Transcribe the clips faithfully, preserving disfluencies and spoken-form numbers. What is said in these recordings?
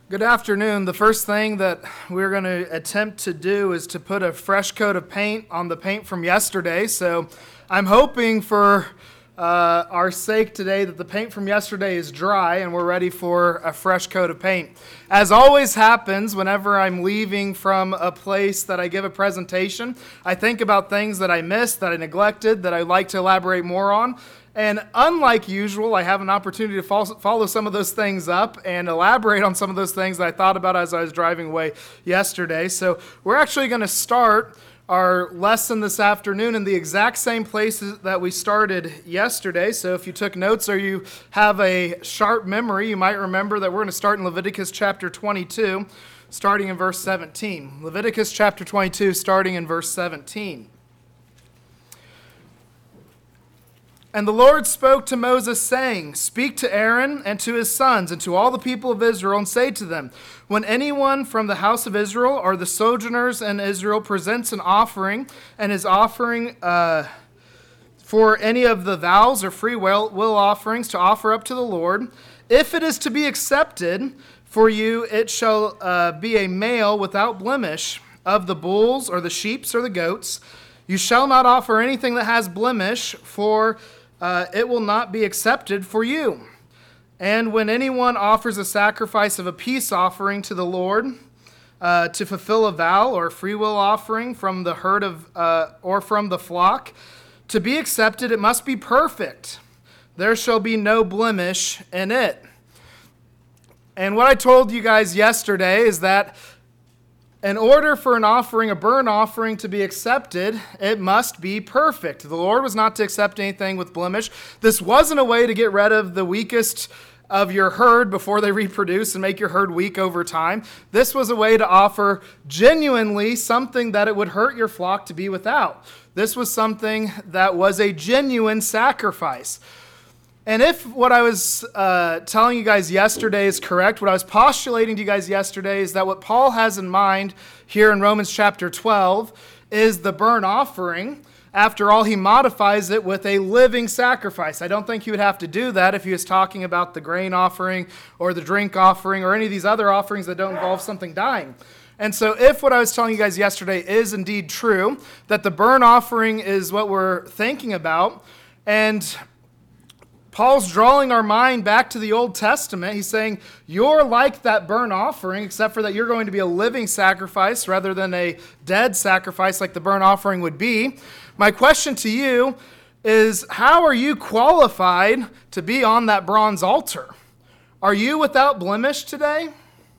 Good afternoon. The first thing that we're going to attempt to do is to put a fresh coat of paint on the paint from yesterday. So I'm hoping for uh, our sake today that the paint from yesterday is dry and we're ready for a fresh coat of paint. As always happens whenever I'm leaving from a place that I give a presentation, I think about things that I missed, that I neglected, that I'd like to elaborate more on. And unlike usual, I have an opportunity to follow some of those things up and elaborate on some of those things that I thought about as I was driving away yesterday. So we're actually going to start our lesson this afternoon in the exact same place that we started yesterday. So if you took notes or you have a sharp memory, you might remember that we're going to start in Leviticus chapter twenty-two, starting in verse seventeen. Leviticus chapter twenty-two, starting in verse seventeen. And the Lord spoke to Moses, saying, Speak to Aaron and to his sons and to all the people of Israel, and say to them, When anyone from the house of Israel or the sojourners in Israel presents an offering, and his offering uh, for any of the vows or free will, will offerings to offer up to the Lord, if it is to be accepted for you, it shall uh, be a male without blemish of the bulls or the sheep or the goats. You shall not offer anything that has blemish, for Uh, it will not be accepted for you. And when anyone offers a sacrifice of a peace offering to the Lord uh, to fulfill a vow or a free will offering from the herd of uh, or from the flock, to be accepted it must be perfect. There shall be no blemish in it. And what I told you guys yesterday is that in order for an offering, a burnt offering, to be accepted, it must be perfect. The Lord was not to accept anything with blemish. This wasn't a way to get rid of the weakest of your herd before they reproduce and make your herd weak over time. This was a way to offer genuinely something that it would hurt your flock to be without. This was something that was a genuine sacrifice. And if what I was uh, telling you guys yesterday is correct, what I was postulating to you guys yesterday is that what Paul has in mind here in Romans chapter twelve is the burnt offering. After all, he modifies it with a living sacrifice. I don't think he would have to do that if he was talking about the grain offering or the drink offering or any of these other offerings that don't involve something dying. And so if what I was telling you guys yesterday is indeed true, that the burnt offering is what we're thinking about, and Paul's drawing our mind back to the Old Testament. He's saying, you're like that burnt offering, except for that you're going to be a living sacrifice rather than a dead sacrifice like the burnt offering would be. My question to you is, how are you qualified to be on that bronze altar? Are you without blemish today?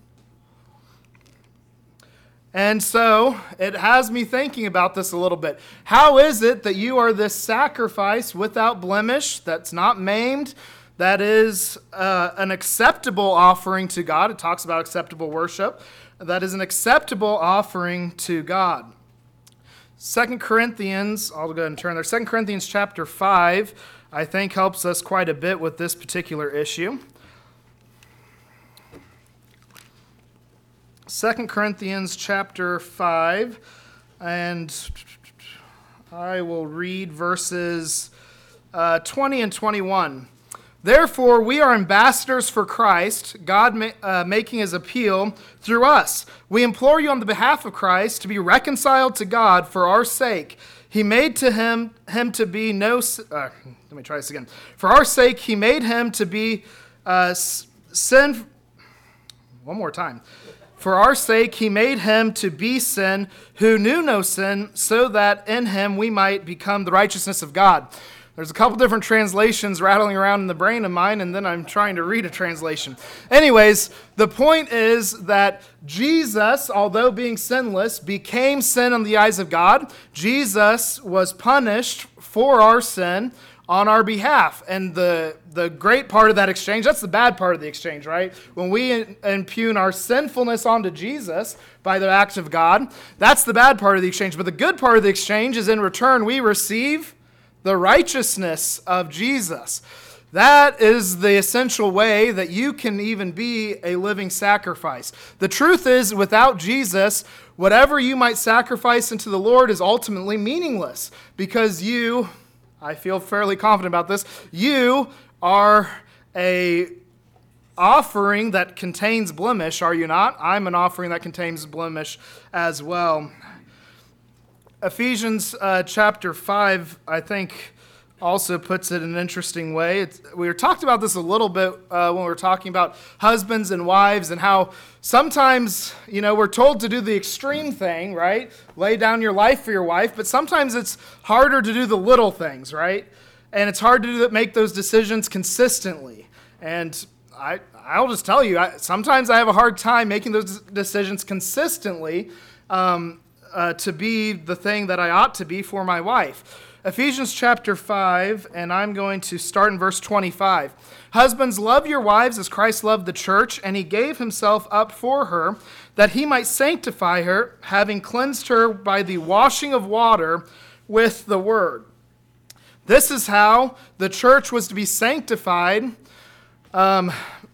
And so it has me thinking about this a little bit. How is it that you are this sacrifice without blemish, that's not maimed, that is uh, an acceptable offering to God? It talks about acceptable worship. That is an acceptable offering to God. Second Corinthians, I'll go ahead and turn there. Second Corinthians chapter five, I think helps us quite a bit with this particular issue. Second Corinthians chapter five, and I will read verses uh, twenty and twenty-one. Therefore, we are ambassadors for Christ, God ma- uh, making his appeal through us. We implore you on the behalf of Christ to be reconciled to God for our sake. He made to him him to be no. Uh, let me try this again. For our sake, he made him to be uh, sin. One more time. For our sake, he made him to be sin who knew no sin, so that in him we might become the righteousness of God. There's a couple different translations rattling around in the brain of mine, and then I'm trying to read a translation. Anyways, the point is that Jesus, although being sinless, became sin in the eyes of God. Jesus was punished for our sin on our behalf. And the, the great part of that exchange, that's the bad part of the exchange, right? When we impugn our sinfulness onto Jesus by the act of God, that's the bad part of the exchange. But the good part of the exchange is in return we receive the righteousness of Jesus. That is the essential way that you can even be a living sacrifice. The truth is, without Jesus, whatever you might sacrifice unto the Lord is ultimately meaningless, because you, I feel fairly confident about this, you are a offering that contains blemish, are you not? I'm an offering that contains blemish as well. Ephesians uh, chapter five, I think, also puts it in an interesting way. It's, we were talked about this a little bit uh, when we were talking about husbands and wives and how sometimes, you know, we're told to do the extreme thing, right? Lay down your life for your wife, but sometimes it's harder to do the little things, right? And it's hard to do, make those decisions consistently. And I, I'll just tell you, I, sometimes I have a hard time making those decisions consistently um, uh, to be the thing that I ought to be for my wife. Ephesians chapter five, and I'm going to start in verse twenty-five. Husbands, love your wives as Christ loved the church, and he gave himself up for her, that he might sanctify her, having cleansed her by the washing of water with the word. This is how the church was to be sanctified, um,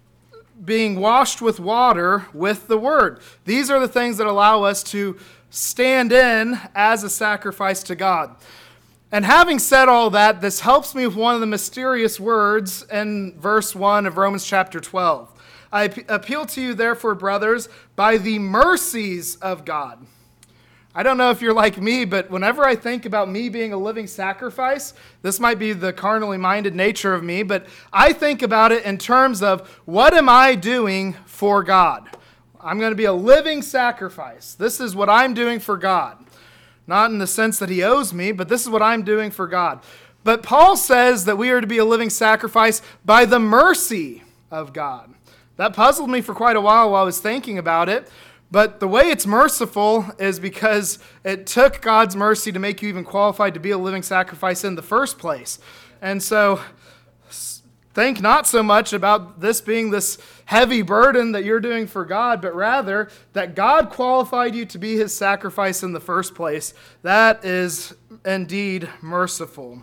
being washed with water with the word. These are the things that allow us to stand in as a sacrifice to God. And having said all that, this helps me with one of the mysterious words in verse one of Romans chapter twelve. I appeal to you, therefore, brothers, by the mercies of God. I don't know if you're like me, but whenever I think about me being a living sacrifice, this might be the carnally minded nature of me, but I think about it in terms of what am I doing for God? I'm going to be a living sacrifice. This is what I'm doing for God. Not in the sense that he owes me, but this is what I'm doing for God. But Paul says that we are to be a living sacrifice by the mercy of God. That puzzled me for quite a while while I was thinking about it. But the way it's merciful is because it took God's mercy to make you even qualified to be a living sacrifice in the first place. And so think not so much about this being this heavy burden that you're doing for God, but rather that God qualified you to be his sacrifice in the first place. That is indeed merciful.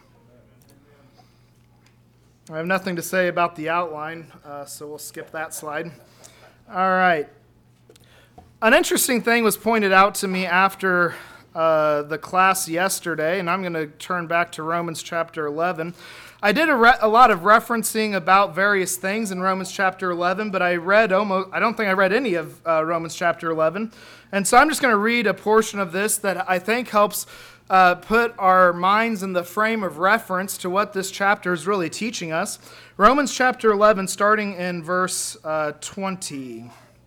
I have nothing to say about the outline, uh, so we'll skip that slide. All right. An interesting thing was pointed out to me after uh, the class yesterday, and I'm going to turn back to Romans chapter eleven. I did a, re- a lot of referencing about various things in Romans chapter eleven, but I read almost, I don't think I read any of uh, Romans chapter eleven. And so I'm just going to read a portion of this that I think helps uh, put our minds in the frame of reference to what this chapter is really teaching us. Romans chapter eleven, starting in verse uh, twenty.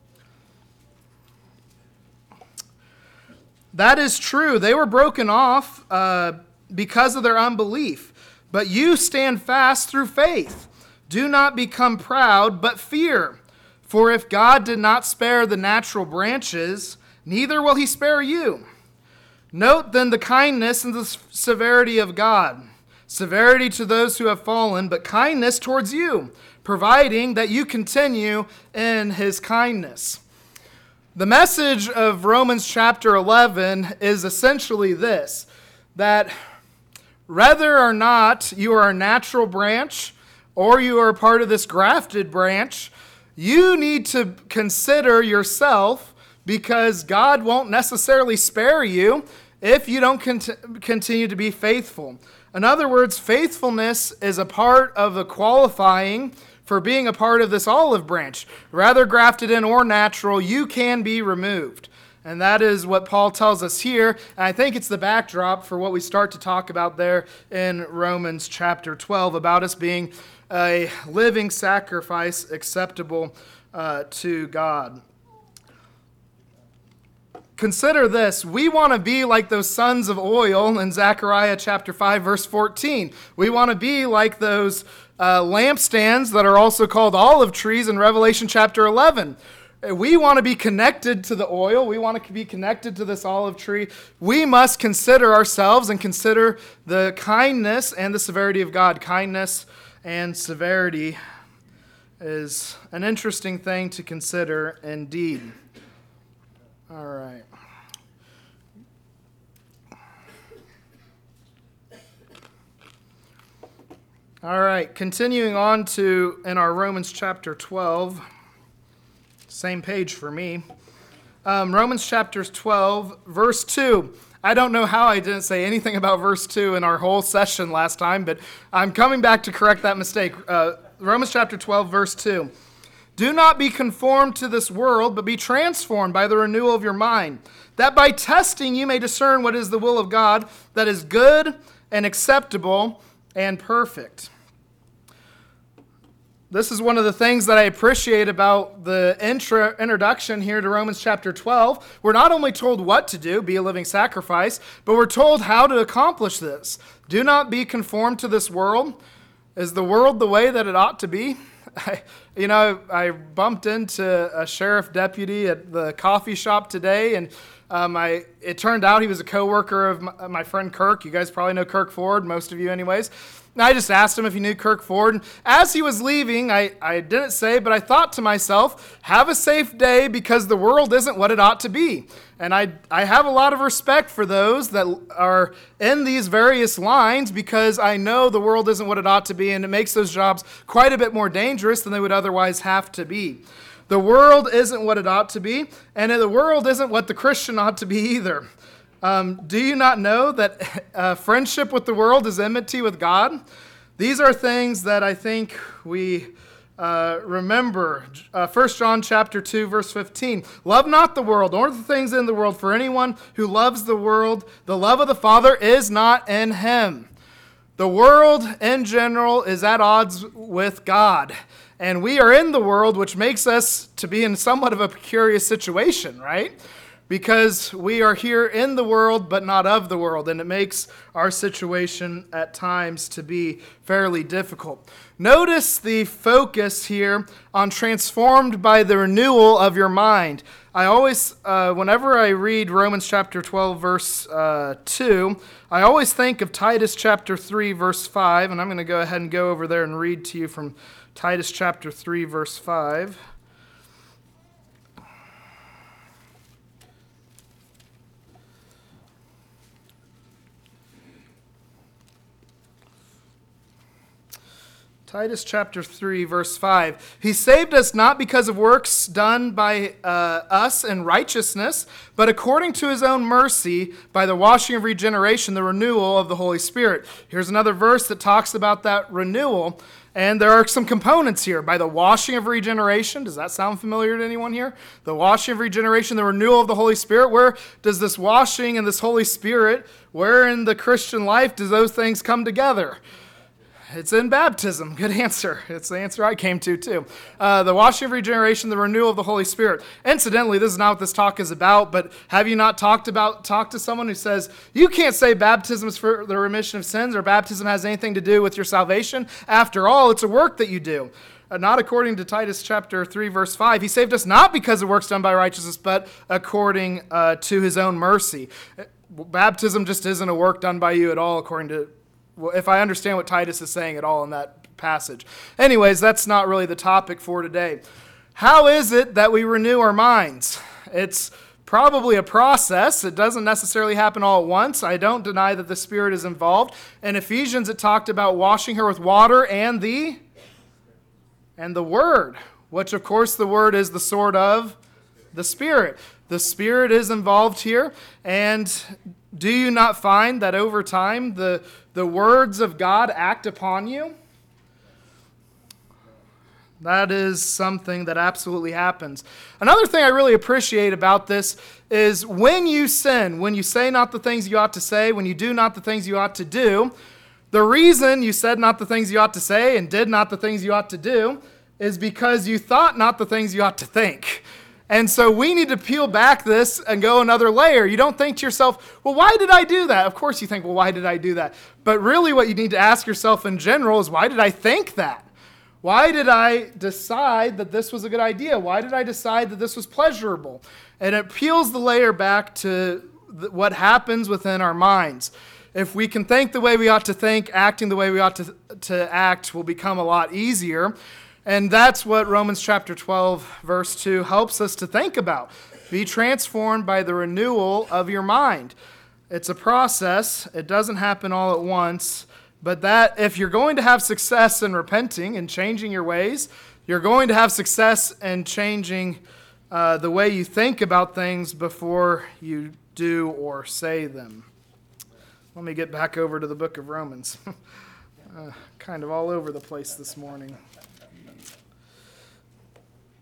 That is true. They were broken off uh, because of their unbelief. But you stand fast through faith. Do not become proud, but fear. For if God did not spare the natural branches, neither will he spare you. Note then the kindness and the severity of God. Severity to those who have fallen, but kindness towards you, providing that you continue in his kindness. The message of Romans chapter eleven is essentially this, that whether or not you are a natural branch or you are part of this grafted branch, you need to consider yourself, because God won't necessarily spare you if you don't cont- continue to be faithful. In other words, faithfulness is a part of the qualifying for being a part of this olive branch. Whether grafted in or natural, you can be removed. And that is what Paul tells us here. And I think it's the backdrop for what we start to talk about there in Romans chapter twelve, about us being a living sacrifice acceptable uh, to God. Consider this. We want to be like those sons of oil in Zechariah chapter five, verse fourteen. We want to be like those uh, lampstands that are also called olive trees in Revelation chapter eleven. We want to be connected to the oil. We want to be connected to this olive tree. We must consider ourselves and consider the kindness and the severity of God. Kindness and severity is an interesting thing to consider indeed. All right. All right, continuing on to in our Romans chapter twelve. Same page for me. Um, Romans chapter twelve, verse two. I don't know how I didn't say anything about verse two in our whole session last time, but I'm coming back to correct that mistake. Uh, Romans chapter twelve, verse two. Do not be conformed to this world, but be transformed by the renewal of your mind, that by testing you may discern what is the will of God, that is good and acceptable and perfect. This is one of the things that I appreciate about the intro, introduction here to Romans chapter twelve. We're not only told what to do, be a living sacrifice, but we're told how to accomplish this. Do not be conformed to this world. Is the world the way that it ought to be? I, you know, I bumped into a sheriff deputy at the coffee shop today, and um, I, it turned out he was a coworker of my, my friend Kirk. You guys probably know Kirk Ford, most of you anyways. And I just asked him if he knew Kirk Ford. And as he was leaving, I, I didn't say, but I thought to myself, have a safe day because the world isn't what it ought to be. And I, I have a lot of respect for those that are in these various lines because I know the world isn't what it ought to be, and it makes those jobs quite a bit more dangerous than they would otherwise have to be. The world isn't what it ought to be, and the world isn't what the Christian ought to be either. Um, do you not know that uh, friendship with the world is enmity with God? These are things that I think we uh, remember. Uh, First John chapter two, verse fifteen. Love not the world, nor the things in the world. For anyone who loves the world, the love of the Father is not in him. The world in general is at odds with God. And we are in the world, which makes us to be in somewhat of a precarious situation, right? Because we are here in the world, but not of the world, and it makes our situation at times to be fairly difficult. Notice the focus here on transformed by the renewal of your mind. I always, uh, whenever I read Romans chapter twelve, verse uh, two, I always think of Titus chapter three, verse five, and I'm going to go ahead and go over there and read to you from Titus chapter three, verse five. Titus chapter three, verse five. He saved us not because of works done by uh, us in righteousness, but according to his own mercy, by the washing of regeneration, the renewal of the Holy Spirit. Here's another verse that talks about that renewal. And there are some components here. By the washing of regeneration. Does that sound familiar to anyone here? The washing of regeneration, the renewal of the Holy Spirit. Where does this washing and this Holy Spirit, where in the Christian life does those things come together? It's in baptism. Good answer. It's the answer I came to, too. Uh, the washing of regeneration, the renewal of the Holy Spirit. Incidentally, this is not what this talk is about, but have you not talked about, talked to someone who says, you can't say baptism is for the remission of sins or baptism has anything to do with your salvation? After all, it's a work that you do. Uh, not according to Titus chapter three, verse five. He saved us not because of works done by righteousness, but according uh, to his own mercy. Baptism just isn't a work done by you at all, according to Well, if I understand what Titus is saying at all in that passage. Anyways, that's not really the topic for today. How is it that we renew our minds? It's probably a process. It doesn't necessarily happen all at once. I don't deny that the Spirit is involved. In Ephesians, it talked about washing her with water and the, and the Word, which of course the Word is the sword of the Spirit. The Spirit is involved here, and do you not find that over time the, the words of God act upon you? That is something that absolutely happens. Another thing I really appreciate about this is when you sin, when you say not the things you ought to say, when you do not the things you ought to do, the reason you said not the things you ought to say and did not the things you ought to do is because you thought not the things you ought to think. And so we need to peel back this and go another layer. You don't think to yourself, well, why did I do that? Of course you think, well, why did I do that? But really what you need to ask yourself in general is, why did I think that? Why did I decide that this was a good idea? Why did I decide that this was pleasurable? And it peels the layer back to what happens within our minds. If we can think the way we ought to think, acting the way we ought to, to act will become a lot easier. And that's what Romans chapter twelve, verse two helps us to think about. Be transformed by the renewal of your mind. It's a process. It doesn't happen all at once. But that if you're going to have success in repenting and changing your ways, you're going to have success in changing uh, the way you think about things before you do or say them. Let me get back over to the book of Romans. uh, kind of all over the place this morning.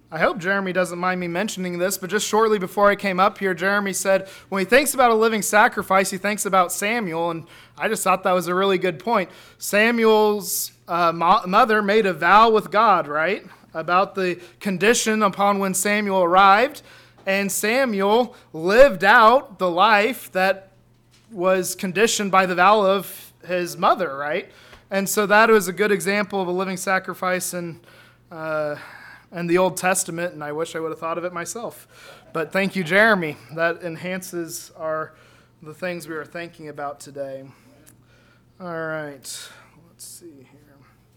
I hope Jeremy doesn't mind me mentioning this, but just shortly before I came up here, Jeremy said when he thinks about a living sacrifice, he thinks about Samuel, and I just thought that was a really good point. Samuel's uh, mo- mother made a vow with God, right, about the condition upon when Samuel arrived, and Samuel lived out the life that was conditioned by the vow of his mother, right? And so that was a good example of a living sacrifice and uh, and the Old Testament, and I wish I would have thought of it myself. But thank you, Jeremy. That enhances our the things we were thinking about today. All right, let's see here.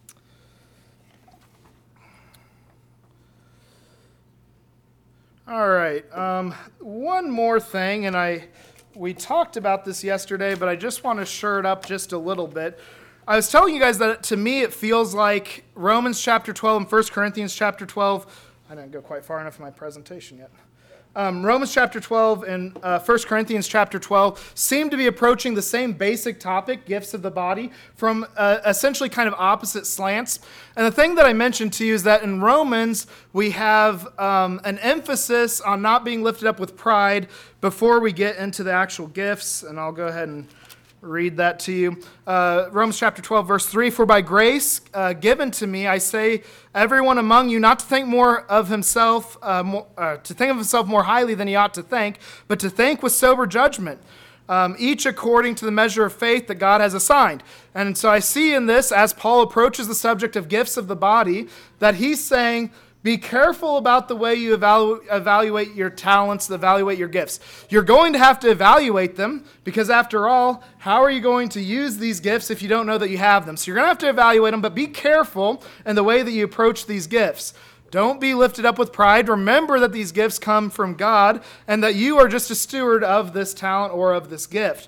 All right, um, one more thing, and I we talked about this yesterday, but I just want to shore it up just a little bit. I was telling you guys that to me it feels like Romans chapter twelve and First Corinthians chapter twelve. I didn't go quite far enough in my presentation yet. Um, Romans chapter twelve and uh, First Corinthians chapter twelve seem to be approaching the same basic topic, gifts of the body, from uh, essentially kind of opposite slants. And the thing that I mentioned to you is that in Romans, we have um, an emphasis on not being lifted up with pride before we get into the actual gifts. And I'll go ahead and read that to you. Uh, Romans chapter twelve, verse three, "For by grace uh, given to me, I say everyone among you not to think more of himself, uh, more, uh, to think of himself more highly than he ought to think, but to think with sober judgment, um, each according to the measure of faith that God has assigned." And so I see in this, as Paul approaches the subject of gifts of the body, that he's saying, be careful about the way you evalu- evaluate your talents, evaluate your gifts. You're going to have to evaluate them because, after all, how are you going to use these gifts if you don't know that you have them? So you're going to have to evaluate them, but be careful in the way that you approach these gifts. Don't be lifted up with pride. Remember that these gifts come from God and that you are just a steward of this talent or of this gift.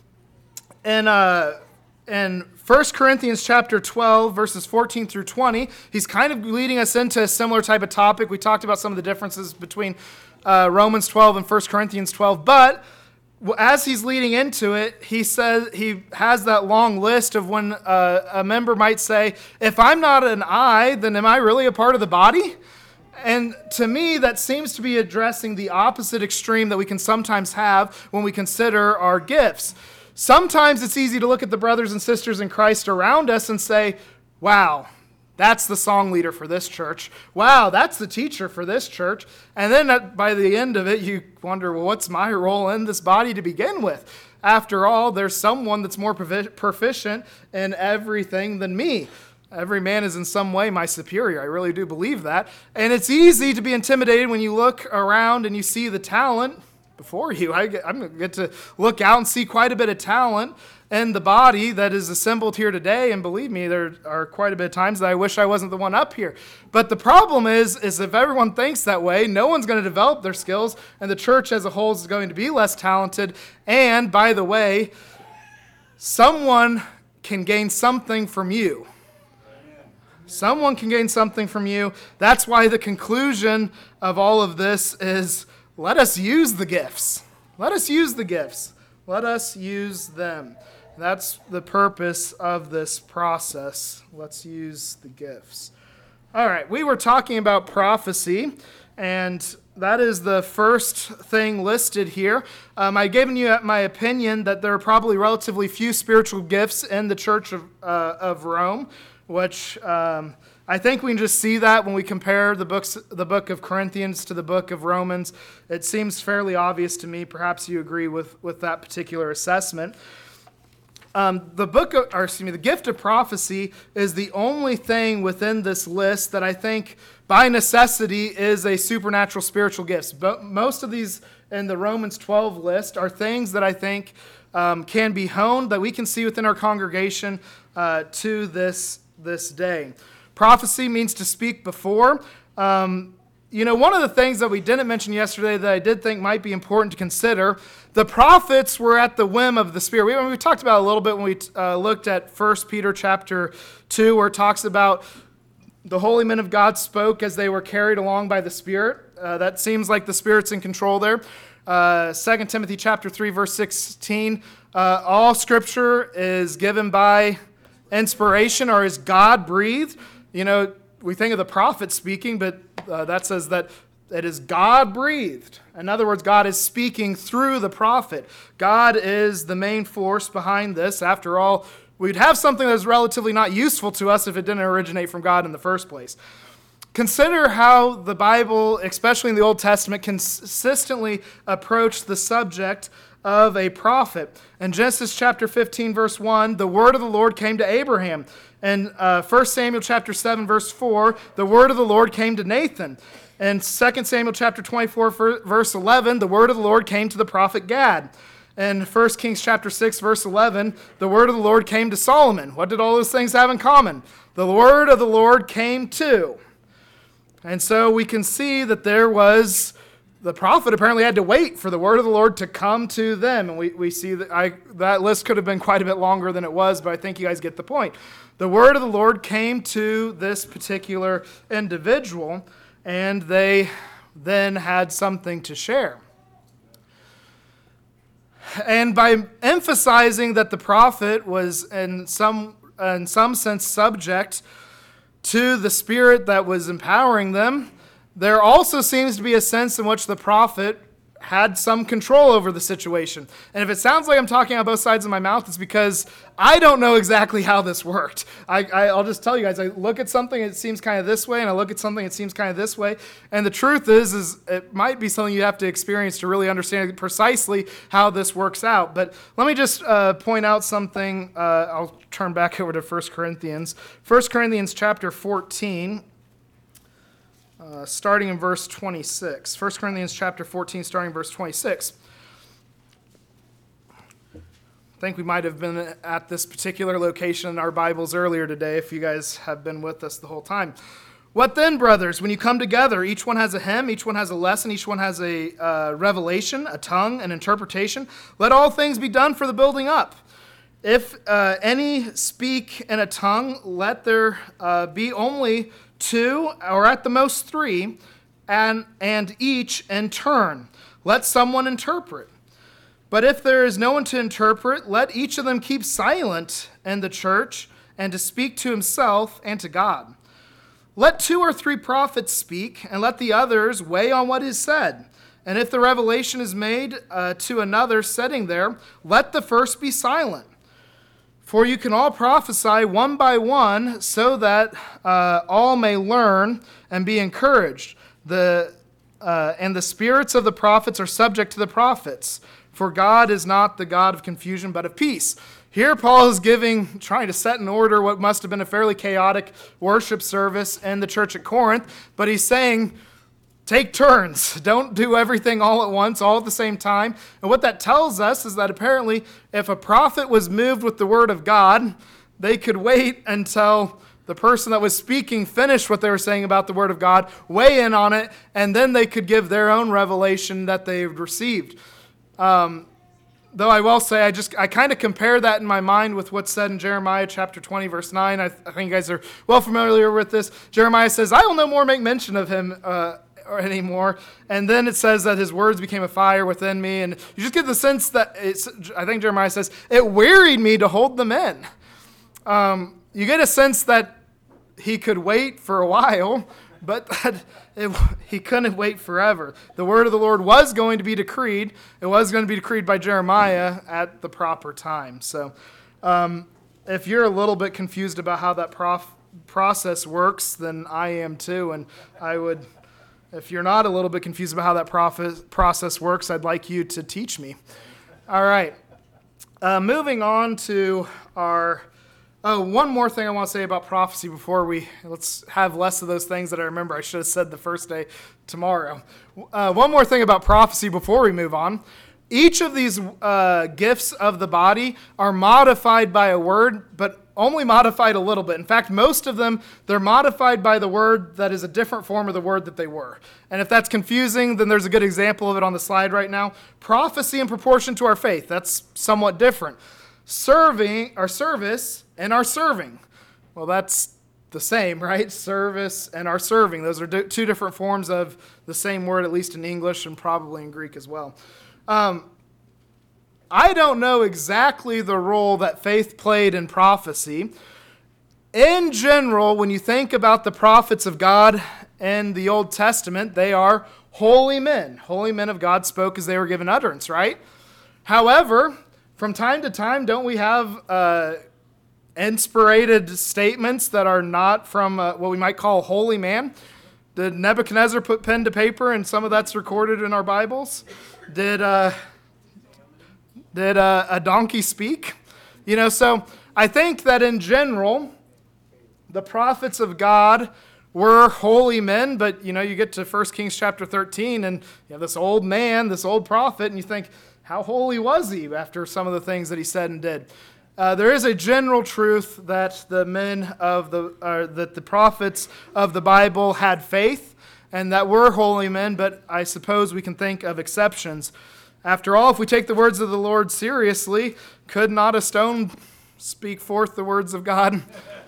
And, uh, and First Corinthians chapter twelve, verses fourteen through twenty, he's kind of leading us into a similar type of topic. We talked about some of the differences between uh, Romans twelve and First Corinthians twelve, but as he's leading into it, he says he has that long list of when uh, a member might say, if I'm not an eye, then am I really a part of the body? And to me, that seems to be addressing the opposite extreme that we can sometimes have when we consider our gifts. Sometimes it's easy to look at the brothers and sisters in Christ around us and say, wow, that's the song leader for this church. Wow, that's the teacher for this church. And then at, by the end of it, you wonder, well, what's my role in this body to begin with? After all, there's someone that's more proficient in everything than me. Every man is in some way my superior. I really do believe that. And it's easy to be intimidated when you look around and you see the talent before you. I get, I'm going to get to look out and see quite a bit of talent in the body that is assembled here today. And believe me, there are quite a bit of times that I wish I wasn't the one up here. But the problem is, is if everyone thinks that way, no one's going to develop their skills, and the church as a whole is going to be less talented. And by the way, someone can gain something from you. Someone can gain something from you. That's why the conclusion of all of this is, let us use the gifts. Let us use the gifts. Let us use them. That's the purpose of this process. Let's use the gifts. All right, we were talking about prophecy, and that is the first thing listed here. Um, I've given you my opinion that there are probably relatively few spiritual gifts in the Church of, uh, of Rome, which um, I think we can just see that when we compare the books, the book of Corinthians to the book of Romans. It seems fairly obvious to me. Perhaps you agree with, with that particular assessment. Um, the book, of, or excuse me, the gift of prophecy is the only thing within this list that I think, by necessity, is a supernatural spiritual gift. But most of these in the Romans twelve list are things that I think um, can be honed, that we can see within our congregation uh, to this this day. Prophecy means to speak before. Um, you know, one of the things that we didn't mention yesterday that I did think might be important to consider, the prophets were at the whim of the Spirit. We, we talked about it a little bit when we uh, looked at First Peter chapter two, where it talks about the holy men of God spoke as they were carried along by the Spirit. Uh, that seems like the Spirit's in control there. Uh, Second Timothy chapter three, verse sixteen, uh, all Scripture is given by inspiration or is God-breathed. You know, we think of the prophet speaking, but uh, that says that it is God-breathed. In other words, God is speaking through the prophet. God is the main force behind this. After all, we'd have something that's relatively not useful to us if it didn't originate from God in the first place. Consider how the Bible, especially in the Old Testament, consistently approached the subject of a prophet. In Genesis chapter fifteen, verse one, the word of the Lord came to Abraham. In uh, First Samuel chapter seven, verse four, the word of the Lord came to Nathan. In Second Samuel chapter twenty-four, verse eleven, the word of the Lord came to the prophet Gad. In First Kings chapter six, verse eleven, the word of the Lord came to Solomon. What did all those things have in common? The word of the Lord came to. And so we can see that there was, the prophet apparently had to wait for the word of the Lord to come to them. And we, we see that I, that list could have been quite a bit longer than it was, but I think you guys get the point. The word of the Lord came to this particular individual, and they then had something to share. And by emphasizing that the prophet was in some, in some sense subject to the Spirit that was empowering them, there also seems to be a sense in which the prophet had some control over the situation. And if it sounds like I'm talking on both sides of my mouth, it's because I don't know exactly how this worked. I, I, I'll just tell you guys, I look at something, it seems kind of this way, and I look at something, it seems kind of this way. And the truth is, is it might be something you have to experience to really understand precisely how this works out. But let me just uh, point out something. Uh, I'll turn back over to First Corinthians. First Corinthians chapter fourteen. Uh, starting in verse twenty-six. First Corinthians chapter fourteen, starting in verse twenty-six. I think we might have been at this particular location in our Bibles earlier today, if you guys have been with us the whole time. What then, brothers, when you come together, each one has a hymn, each one has a lesson, each one has a uh, revelation, a tongue, an interpretation. Let all things be done for the building up. If uh, any speak in a tongue, let there uh, be only two, or at the most three, and, and each in turn. Let someone interpret. But if there is no one to interpret, let each of them keep silent in the church, and to speak to himself and to God. Let two or three prophets speak, and let the others weigh on what is said. And if the revelation is made uh, to another sitting there, let the first be silent. For you can all prophesy one by one, so that uh, all may learn and be encouraged. The uh, and the spirits of the prophets are subject to the prophets. For God is not the God of confusion, but of peace. Here Paul is giving, trying to set in order what must have been a fairly chaotic worship service in the church at Corinth, but he's saying, take turns. Don't do everything all at once, all at the same time. And what that tells us is that apparently if a prophet was moved with the word of God, they could wait until the person that was speaking finished what they were saying about the word of God, weigh in on it, and then they could give their own revelation that they've received. Um, though I will say, I just I kind of compare that in my mind with what's said in Jeremiah chapter twenty, verse nine. I, I think you guys are well familiar with this. Jeremiah says, I will no more make mention of him uh, anymore. And then it says that his words became a fire within me. And you just get the sense that, it's, I think Jeremiah says, it wearied me to hold them in. Um, you get a sense that he could wait for a while, but that it, he couldn't wait forever. The word of the Lord was going to be decreed. It was going to be decreed by Jeremiah at the proper time. So um, if you're a little bit confused about how that prof- process works, then I am too. And I would... If you're not a little bit confused about how that prof- process works, I'd like you to teach me. All right. Uh, moving on to our... Oh, one more thing I want to say about prophecy before we... Let's have less of those things that I remember I should have said the first day tomorrow. Uh, one more thing about prophecy before we move on. Each of these uh, gifts of the body are modified by a word, but only modified a little bit. In fact, most of them, they're modified by the word that is a different form of the word that they were. And if that's confusing, then there's a good example of it on the slide right now. Prophecy in proportion to our faith. That's somewhat different. Serving, our service, and our serving. Well, that's the same, right? Service and our serving. Those are two different forms of the same word, at least in English and probably in Greek as well. Um, I don't know exactly the role that faith played in prophecy. in general, when you think about the prophets of God in the Old Testament, they are holy men. Holy men of God spoke as they were given utterance, right? However, from time to time, don't we have uh, inspirated statements that are not from uh, what we might call a holy man? Did Nebuchadnezzar put pen to paper and some of that's recorded in our Bibles? Did uh, did uh, a donkey speak? You know, so I think that in general, the prophets of God were holy men, but, you know, you get to First Kings chapter thirteen, and you have this old man, this old prophet, and you think, how holy was he after some of the things that he said and did? Uh, there is a general truth that the men of the, uh, that the prophets of the Bible had faith, and that were holy men, but I suppose we can think of exceptions. After all, if we take the words of the Lord seriously, could not a stone speak forth the words of God?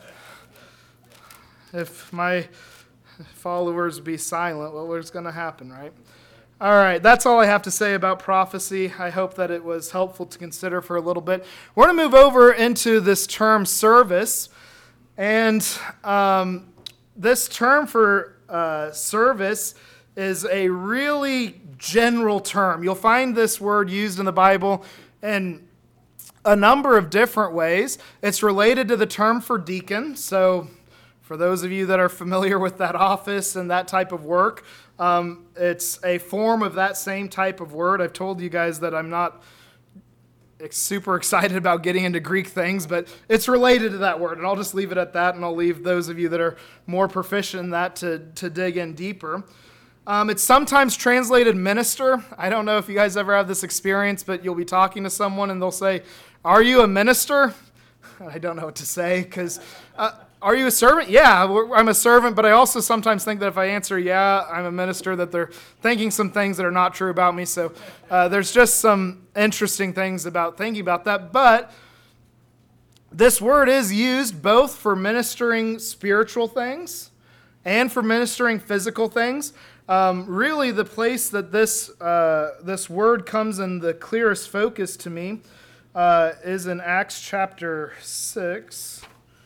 If my followers be silent, what was going to happen, right? All right, that's all I have to say about prophecy. I hope that it was helpful to consider for a little bit. We're going to move over into this term service. And um, this term for uh, service is a really general term. You'll find this word used in the Bible in a number of different ways. It's related to the term for deacon. So for those of you that are familiar with that office and that type of work, um, it's a form of that same type of word. I've told you guys that I'm not super excited about getting into Greek things, but it's related to that word, and I'll just leave it at that, and I'll leave those of you that are more proficient in that to, to dig in deeper. Um, it's sometimes translated minister. I don't know if you guys ever have this experience, but you'll be talking to someone, and they'll say, "Are you a minister?" I don't know what to say, because... Uh, Are you a servant? Yeah, I'm a servant, but I also sometimes think that if I answer, yeah, I'm a minister, that they're thinking some things that are not true about me. So uh, there's just some interesting things about thinking about that. But this word is used both for ministering spiritual things and for ministering physical things. Um, really, the place that this uh, this word comes in the clearest focus to me uh, is in Acts chapter six.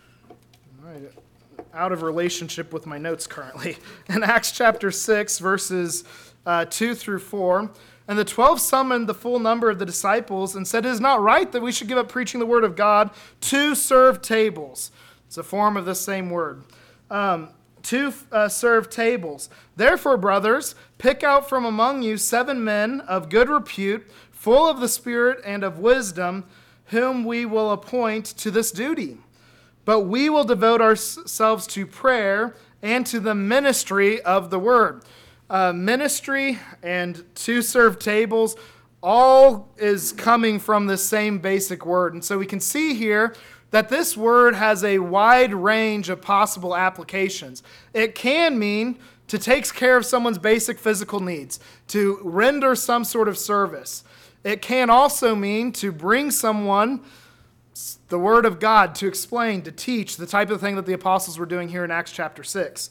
Out of relationship with my notes currently. In Acts chapter six, verses uh, two through four, and the twelve summoned the full number of the disciples and said, "It is not right that we should give up preaching the word of God to serve tables." It's a form of the same word. Um, to uh, serve tables. "Therefore, brothers, pick out from among you seven men of good repute, full of the Spirit and of wisdom, whom we will appoint to this duty. But we will devote ourselves to prayer and to the ministry of the word." Uh, ministry and to serve tables, all is coming from the same basic word. And so we can see here that this word has a wide range of possible applications. It can mean to take care of someone's basic physical needs, to render some sort of service. It can also mean to bring someone the word of God, to explain, to teach, the type of thing that the apostles were doing here in Acts chapter six.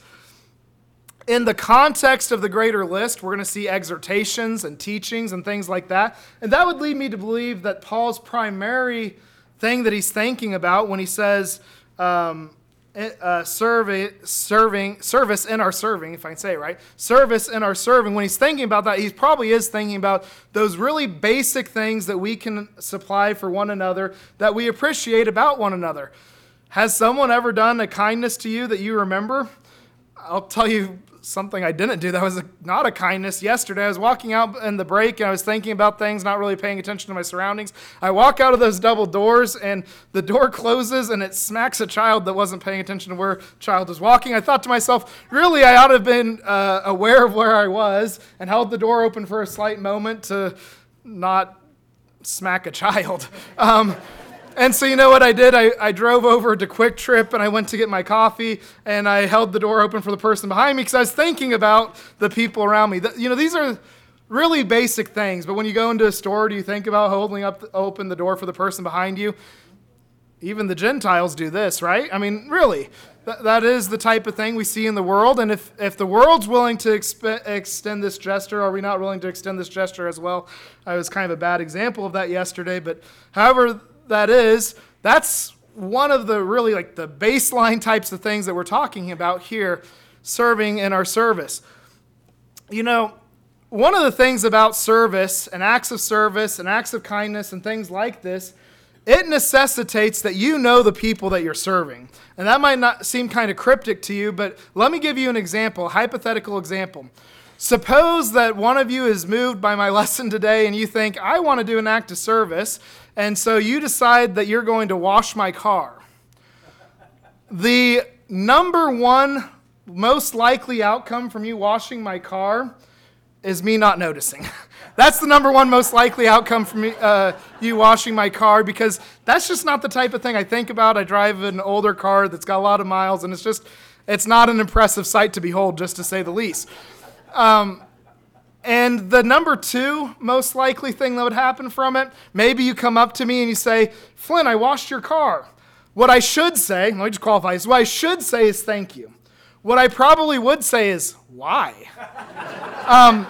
In the context of the greater list, we're going to see exhortations and teachings and things like that. And that would lead me to believe that Paul's primary thing that he's thinking about when he says um, uh, serve, serving, service in our serving, if I can say it right, service in our serving, when he's thinking about that, he probably is thinking about those really basic things that we can supply for one another, that we appreciate about one another. Has someone ever done a kindness to you that you remember? I'll tell you something I didn't do that was a, not a kindness yesterday. I was walking out in the break and I was thinking about things, not really paying attention to my surroundings. I walk out of those double doors and the door closes and it smacks a child that wasn't paying attention to where the child was walking. I thought to myself, really, I ought to have been uh, aware of where I was and held the door open for a slight moment to not smack a child. Um, And so you know what I did? I, I drove over to Quick Trip and I went to get my coffee and I held the door open for the person behind me because I was thinking about the people around me. You know, these are really basic things, but when you go into a store, do you think about holding up open the door for the person behind you? Even the Gentiles do this, right? I mean, really, th- that is the type of thing we see in the world. And if, if the world's willing to exp- extend this gesture, are we not willing to extend this gesture as well? I was kind of a bad example of that yesterday, but however that is, that's one of the really like the baseline types of things that we're talking about here, serving in our service. You know, one of the things about service and acts of service and acts of kindness and things like this, it necessitates that you know the people that you're serving. And that might not seem kind of cryptic to you, but let me give you an example, a hypothetical example. Suppose that one of you is moved by my lesson today and you think, I want to do an act of service, and so you decide that you're going to wash my car. The number one most likely outcome from you washing my car is me not noticing. That's the number one most likely outcome from me, uh, you washing my car, because that's just not the type of thing I think about. I drive an older car that's got a lot of miles, and it's just, it's not an impressive sight to behold, just to say the least. Um, and the number two most likely thing that would happen from it, maybe you come up to me and you say, Flynn, I washed your car. What I should say, let me just qualify this, what I should say is thank you. What I probably would say is, why? um,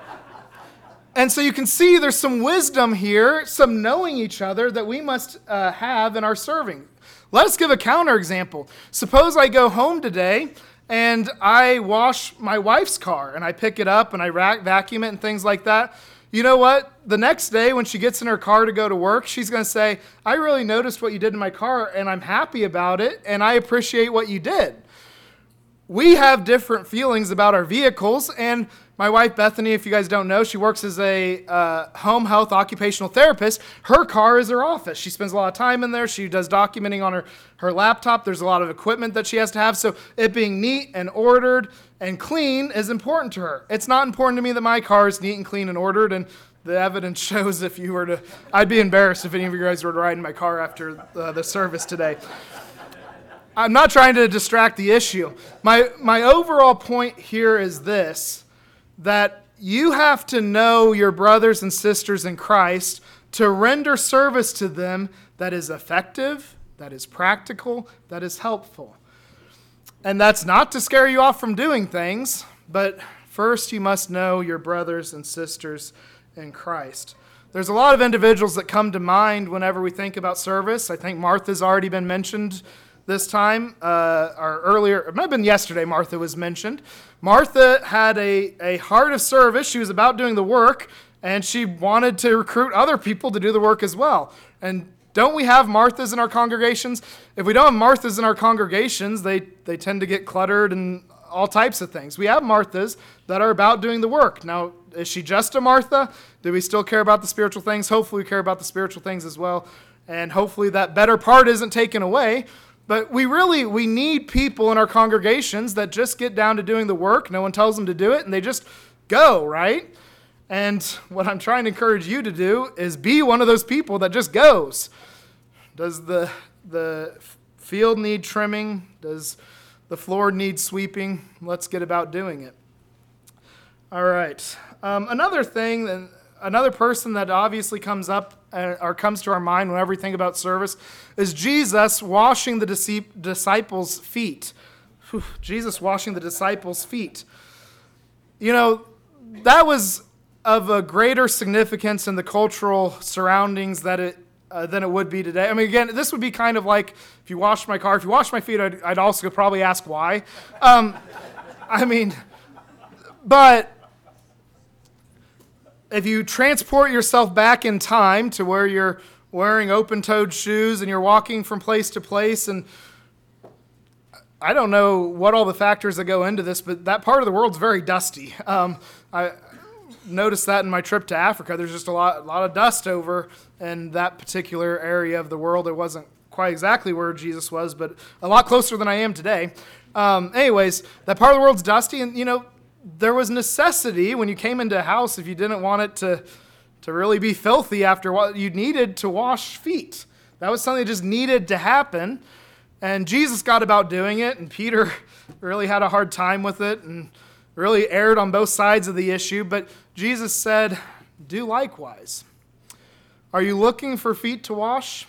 and so you can see there's some wisdom here, some knowing each other that we must uh, have in our serving. Let us give a counterexample. Suppose I go home today and I wash my wife's car and I pick it up and I rack, vacuum it and things like that. You know what? The next day when she gets in her car to go to work, she's going to say, I really noticed what you did in my car and I'm happy about it and I appreciate what you did. We have different feelings about our vehicles, and my wife Bethany, if you guys don't know, she works as a uh, home health occupational therapist. Her car is her office. She spends a lot of time in there. She does documenting on her, her laptop. There's a lot of equipment that she has to have, so it being neat and ordered and clean is important to her. It's not important to me that my car is neat and clean and ordered, and the evidence shows if you were to, I'd be embarrassed if any of you guys were to ride in my car after uh, the service today. I'm not trying to distract the issue. My my overall point here is this, that you have to know your brothers and sisters in Christ to render service to them that is effective, that is practical, that is helpful. And that's not to scare you off from doing things, but first you must know your brothers and sisters in Christ. There's a lot of individuals that come to mind whenever we think about service. I think Martha's already been mentioned this time, uh, or earlier, it might have been yesterday Martha was mentioned. Martha had a, a heart of service. She was about doing the work, and she wanted to recruit other people to do the work as well. And don't we have Marthas in our congregations? If we don't have Marthas in our congregations, they, they tend to get cluttered and all types of things. We have Marthas that are about doing the work. Now, is she just a Martha? Do we still care about the spiritual things? Hopefully we care about the spiritual things as well. And hopefully that better part isn't taken away. But we really, we need people in our congregations that just get down to doing the work. No one tells them to do it, and they just go, right? And what I'm trying to encourage you to do is be one of those people that just goes. Does the, the field need trimming? Does the floor need sweeping? Let's get about doing it. All right. Um, another thing, that, another person that obviously comes up or comes to our mind whenever we think about service is Jesus washing the disciples' feet. Whew, Jesus washing the disciples' feet. You know, that was of a greater significance in the cultural surroundings that it uh, than it would be today. I mean, again, this would be kind of like if you washed my car, if you washed my feet, I'd, I'd also probably ask why. Um, I mean, but if you transport yourself back in time to where you're wearing open-toed shoes and you're walking from place to place, and I don't know what all the factors that go into this, but that part of the world's very dusty. Um, I noticed that in my trip to Africa. There's just a lot, a lot of dust over in that particular area of the world. It wasn't quite exactly where Jesus was, but a lot closer than I am today. Um, anyways, that part of the world's dusty, and you know, there was necessity when you came into a house, if you didn't want it to, to really be filthy after what you needed to wash feet. That was something that just needed to happen. And Jesus got about doing it, and Peter really had a hard time with it and really erred on both sides of the issue. But Jesus said, do likewise. Are you looking for feet to wash?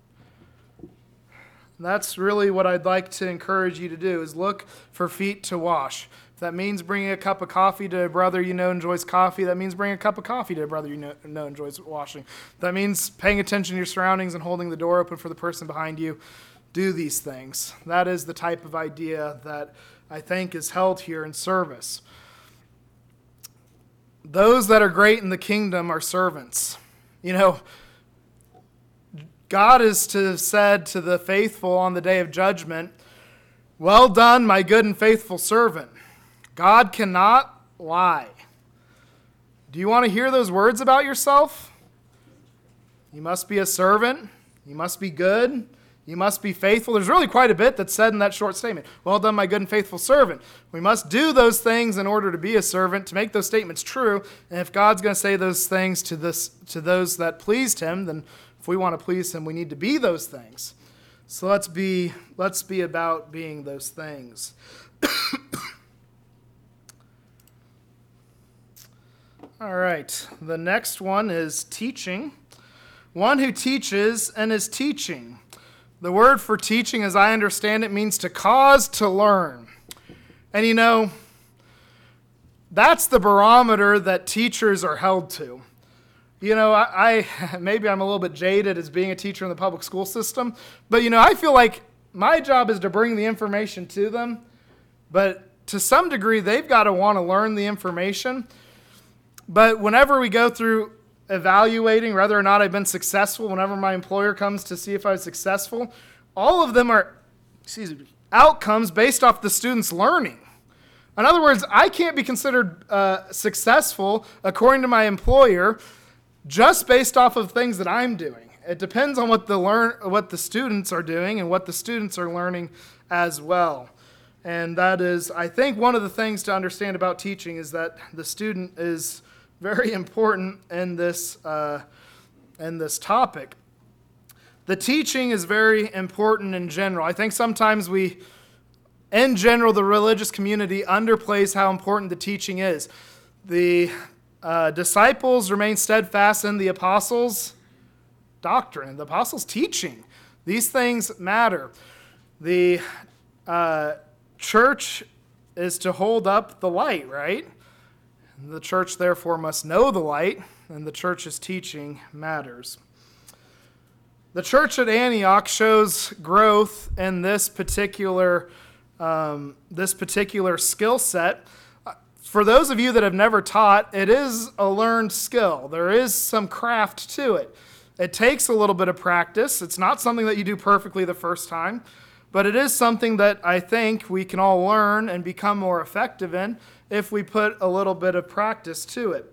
That's really what I'd like to encourage you to do, is look for feet to wash. If that means bringing a cup of coffee to a brother you know enjoys coffee, that means bringing a cup of coffee to a brother you know, know enjoys washing. That means paying attention to your surroundings and holding the door open for the person behind you. do these things. That is the type of idea that I think is held here in service. Those that are great in the kingdom are servants. You know, God is to have said to the faithful on the day of judgment, "Well done, my good and faithful servant." God cannot lie. Do you want to hear those words about yourself? You must be a servant. You must be good. You must be faithful. There's really quite a bit that's said in that short statement. "Well done, my good and faithful servant." We must do those things in order to be a servant, to make those statements true. And if God's going to say those things to this to those that pleased him, then if we want to please him, we need to be those things. So let's be let's be about being those things. All right. The next one is teaching. One who teaches and is teaching. The word for teaching, as I understand it, means to cause to learn. And you know, that's the barometer that teachers are held to. You know, I, I maybe I'm a little bit jaded as being a teacher in the public school system, but you know, I feel like my job is to bring the information to them, but to some degree, they've got to want to learn the information. But whenever we go through evaluating whether or not I've been successful, whenever my employer comes to see if I was successful, all of them are excuse me, outcomes based off the student's learning. In other words, I can't be considered uh, successful according to my employer just based off of things that I'm doing. It depends on what the learn what the students are doing and what the students are learning as well. And that is, I think, one of the things to understand about teaching is that the student is very important in this uh, in this topic. The teaching is very important in general. I think sometimes we, in general, the religious community underplays how important the teaching is. The uh, disciples remain steadfast in the apostles' doctrine, the apostles' teaching. These things matter. The uh, church is to hold up the light, right? The church, therefore, must know the light, and the church's teaching matters. The church at Antioch shows growth in this particular um, this particular skill set. For those of you that have never taught, it is a learned skill. There is some craft to it. It takes a little bit of practice. It's not something that you do perfectly the first time, but it is something that I think we can all learn and become more effective in if we put a little bit of practice to it.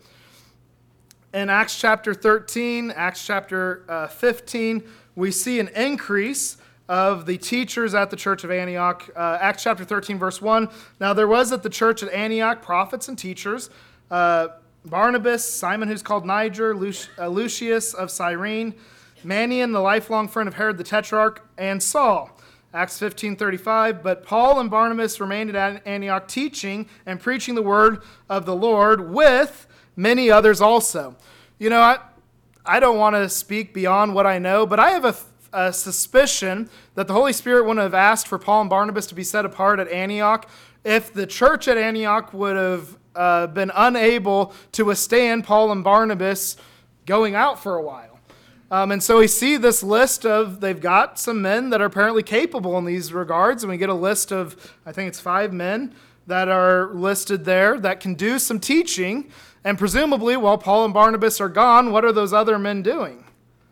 In Acts chapter thirteen, Acts chapter uh, fifteen, we see an increase of the teachers at the church of Antioch. Uh, Acts chapter thirteen, verse one, "Now there was at the church at Antioch prophets and teachers, uh, Barnabas, Simon who's called Niger, Luci- uh, Lucius of Cyrene, Manaen, the lifelong friend of Herod the Tetrarch, and Saul." Acts fifteen thirty-five, "But Paul and Barnabas remained at Antioch teaching and preaching the word of the Lord with many others also." You know, I, I don't want to speak beyond what I know, but I have a, a suspicion that the Holy Spirit wouldn't have asked for Paul and Barnabas to be set apart at Antioch if the church at Antioch would have uh, been unable to withstand Paul and Barnabas going out for a while. Um, and so we see this list of, they've got some men that are apparently capable in these regards. And we get a list of, I think it's five men that are listed there that can do some teaching. And presumably, while Paul and Barnabas are gone, what are those other men doing?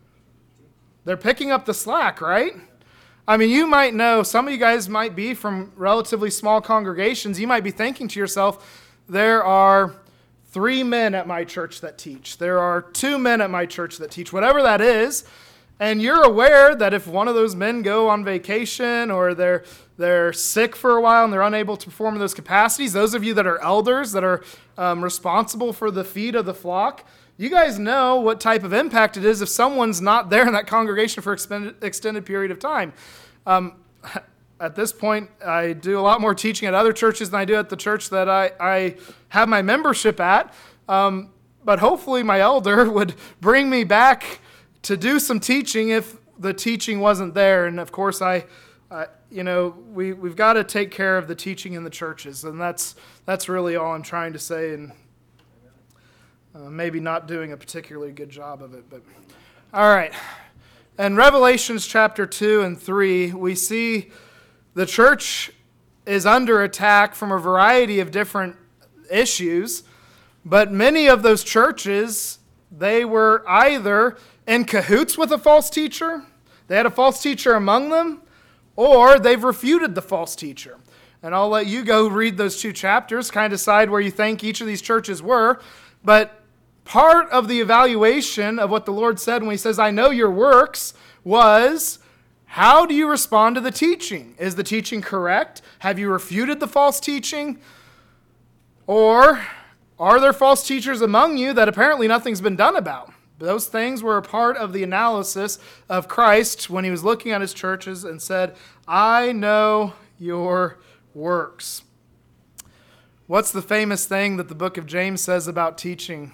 They're picking up the slack, right? I mean, you might know, some of you guys might be from relatively small congregations. You might be thinking to yourself, there are three men at my church that teach. There are two men at my church that teach, whatever that is. And you're aware that if one of those men go on vacation or they're they're sick for a while and they're unable to perform in those capacities, those of you that are elders that are um, responsible for the feed of the flock, you guys know what type of impact it is if someone's not there in that congregation for an extended period of time. Um, At this point, I do a lot more teaching at other churches than I do at the church that I, I have my membership at. Um, but hopefully my elder would bring me back to do some teaching if the teaching wasn't there. And of course, I, uh, you know, we, we've got to take care of the teaching in the churches. And that's that's really all I'm trying to say. And uh, maybe not doing a particularly good job of it. But all right. In Revelations chapter two and three, we see the church is under attack from a variety of different issues, but many of those churches, they were either in cahoots with a false teacher, they had a false teacher among them, or they've refuted the false teacher. And I'll let you go read those two chapters, kind of decide where you think each of these churches were. But part of the evaluation of what the Lord said when he says, I know your works, was how do you respond to the teaching? Is the teaching correct? Have you refuted the false teaching? Or are there false teachers among you that apparently nothing's been done about? Those things were a part of the analysis of Christ when he was looking at his churches and said, I know your works. What's the famous thing that the book of James says about teaching?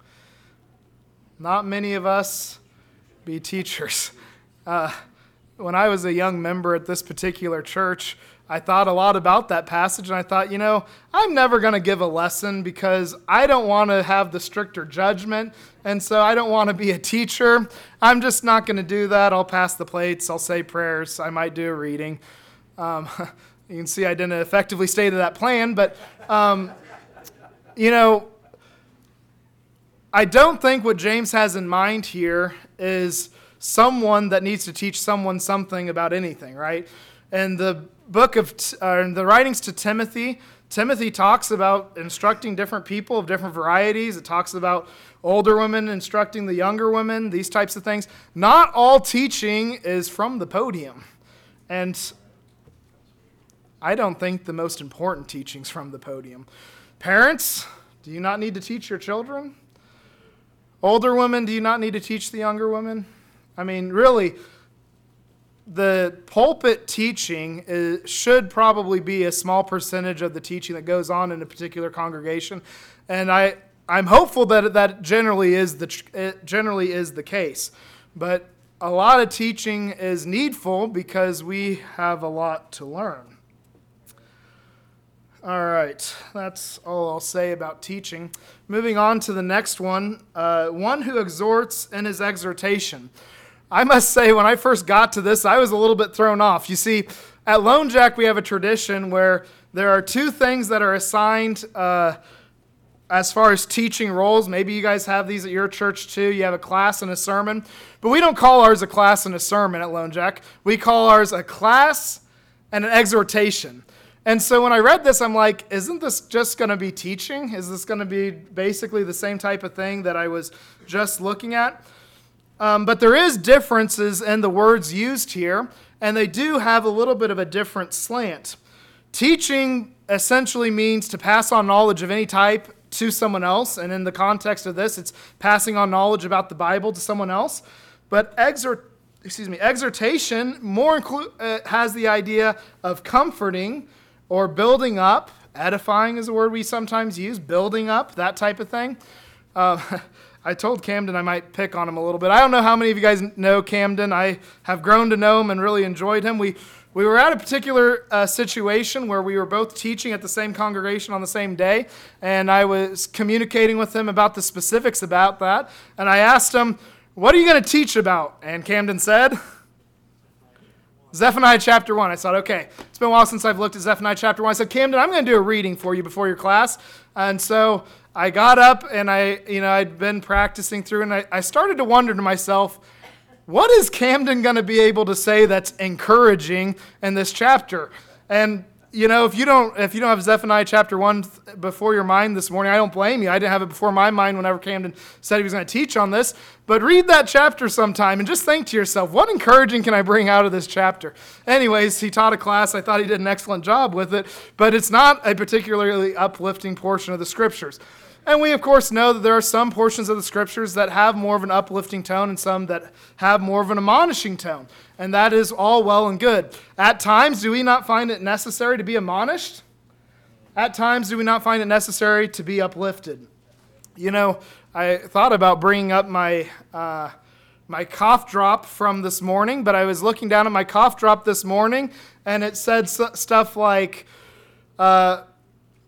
Not many of us be teachers. Uh, when I was a young member at this particular church, I thought a lot about that passage, and I thought, you know, I'm never going to give a lesson because I don't want to have the stricter judgment, and so I don't want to be a teacher. I'm just not going to do that. I'll pass the plates. I'll say prayers. I might do a reading. Um, you can see I didn't effectively stay to that plan, but, um, you know, I don't think what James has in mind here is someone that needs to teach someone something about anything, right? And the book of, uh, the writings to Timothy, Timothy talks about instructing different people of different varieties. It talks about older women instructing the younger women, these types of things. Not all teaching is from the podium. And I don't think the most important teaching's from the podium. Parents, do you not need to teach your children? Older women, do you not need to teach the younger women? I mean, really, the pulpit teaching is, should probably be a small percentage of the teaching that goes on in a particular congregation, and I, I'm hopeful that that generally is the it generally is the case. But a lot of teaching is needful because we have a lot to learn. All right, that's all I'll say about teaching. Moving on to the next one, uh, one who exhorts in his exhortation. I must say, when I first got to this, I was a little bit thrown off. You see, at Lone Jack, we have a tradition where there are two things that are assigned uh, as far as teaching roles. Maybe you guys have these at your church too. You have a class and a sermon. But we don't call ours a class and a sermon at Lone Jack. We call ours a class and an exhortation. And so when I read this, I'm like, isn't this just going to be teaching? Is this going to be basically the same type of thing that I was just looking at? Um, but there is differences in the words used here, and they do have a little bit of a different slant. Teaching essentially means to pass on knowledge of any type to someone else, and in the context of this, it's passing on knowledge about the Bible to someone else. But exhort, excuse me, exhortation more inclu- uh, has the idea of comforting or building up. Edifying is a word we sometimes use, building up, that type of thing. Uh, I told Camden I might pick on him a little bit. I don't know how many of you guys know Camden. I have grown to know him and really enjoyed him. We we were at a particular uh, situation where we were both teaching at the same congregation on the same day, and I was communicating with him about the specifics about that. And I asked him, what are you going to teach about? And Camden said, Zephaniah chapter one. I thought, okay, it's been a while since I've looked at Zephaniah chapter one. I said, Camden, I'm going to do a reading for you before your class. And so I got up and I, you know, I'd been practicing through, and I, I started to wonder to myself, what is Camden going to be able to say that's encouraging in this chapter? And you know, if you don't, if you don't have Zephaniah chapter one before your mind this morning, I don't blame you. I didn't have it before my mind whenever Camden said he was going to teach on this. But read that chapter sometime and just think to yourself, what encouraging can I bring out of this chapter? Anyways, he taught a class. I thought he did an excellent job with it, but it's not a particularly uplifting portion of the scriptures. And we, of course, know that there are some portions of the scriptures that have more of an uplifting tone and some that have more of an admonishing tone. And that is all well and good. At times, do we not find it necessary to be admonished? At times, do we not find it necessary to be uplifted? You know, I thought about bringing up my uh, my cough drop from this morning, but I was looking down at my cough drop this morning, and it said stuff like, uh,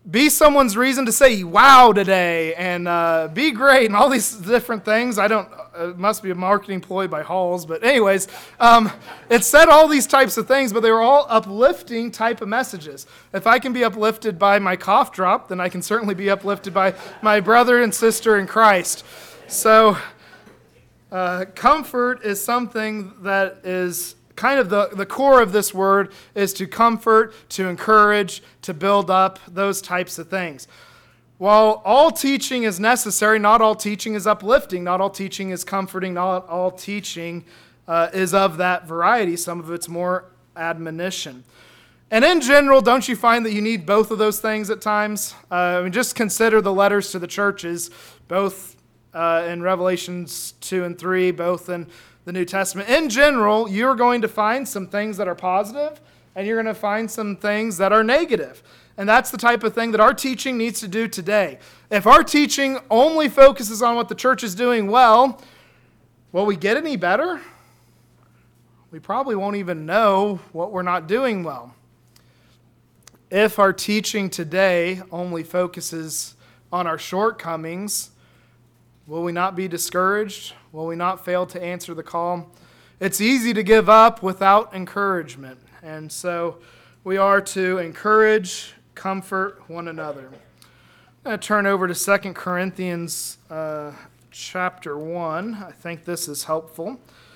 be someone's reason to say wow today and uh, be great and all these different things. I don't, it must be a marketing ploy by Halls, but anyways, um, it said all these types of things, but they were all uplifting type of messages. If I can be uplifted by my cough drop, then I can certainly be uplifted by my brother and sister in Christ. So uh, comfort is something that is kind of the, the core of this word is to comfort, to encourage, to build up, those types of things. While all teaching is necessary, not all teaching is uplifting, not all teaching is comforting, not all teaching uh, is of that variety. Some of it's more admonition. And in general, don't you find that you need both of those things at times? Uh, I mean, just consider the letters to the churches, both uh, in Revelations two and three, both in the New Testament. In general, you're going to find some things that are positive, and you're going to find some things that are negative. And that's the type of thing that our teaching needs to do today. If our teaching only focuses on what the church is doing well, will we get any better? We probably won't even know what we're not doing well. If our teaching today only focuses on our shortcomings, will we not be discouraged? Will we not fail to answer the call? It's easy to give up without encouragement. And so we are to encourage, comfort one another. I'm going to turn over to Second Corinthians uh, chapter one. I think this is helpful.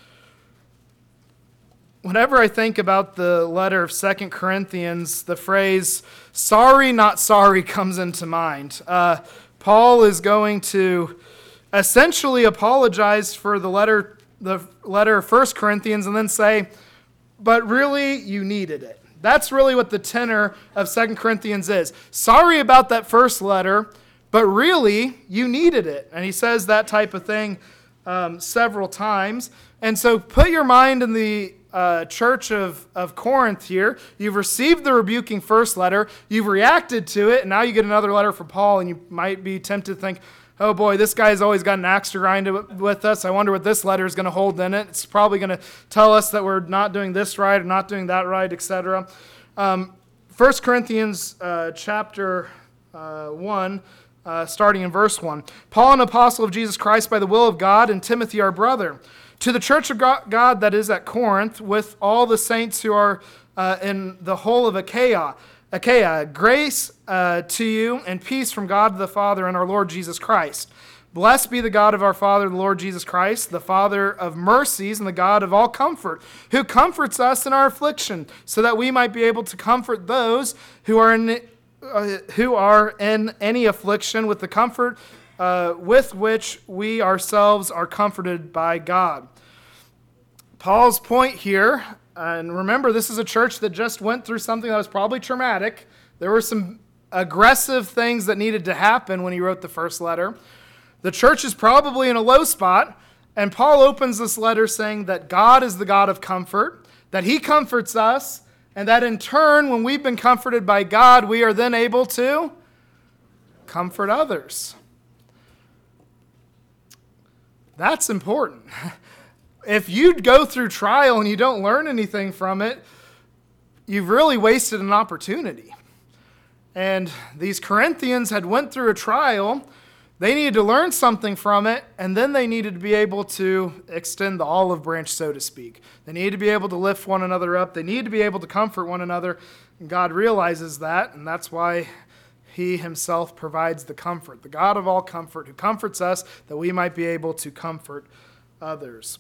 Whenever I think about the letter of Second Corinthians, the phrase, sorry, not sorry, comes into mind. Uh, Paul is going to essentially apologize for the letter the letter of First Corinthians and then say, but really, you needed it. That's really what the tenor of Second Corinthians is. Sorry about that first letter, but really, you needed it. And he says that type of thing um, several times. And so put your mind in the uh, church of, of Corinth here. You've received the rebuking first letter. You've reacted to it. And now you get another letter from Paul, and you might be tempted to think, oh boy, this guy's always got an axe to grind with us. I wonder what this letter is going to hold in it. It's probably going to tell us that we're not doing this right or not doing that right, et cetera. Um, First Corinthians uh, chapter uh, one, uh, starting in verse one. Paul, an apostle of Jesus Christ by the will of God, and Timothy, our brother, to the church of God that is at Corinth, with all the saints who are uh, in the whole of Achaia, Achaia, grace uh, to you and peace from God the Father and our Lord Jesus Christ. Blessed be the God of our Father, the Lord Jesus Christ, the Father of mercies and the God of all comfort, who comforts us in our affliction, so that we might be able to comfort those who are in, uh, who are in any affliction with the comfort uh, with which we ourselves are comforted by God. Paul's point here, and remember, this is a church that just went through something that was probably traumatic. There were some aggressive things that needed to happen when he wrote the first letter. The church is probably in a low spot, and Paul opens this letter saying that God is the God of comfort, that he comforts us, and that in turn, when we've been comforted by God, we are then able to comfort others. That's important. If you go through trial and you don't learn anything from it, you've really wasted an opportunity. And these Corinthians had went through a trial. They needed to learn something from it, and then they needed to be able to extend the olive branch, so to speak. They needed to be able to lift one another up. They needed to be able to comfort one another. And God realizes that, and that's why he himself provides the comfort, the God of all comfort, who comforts us that we might be able to comfort others.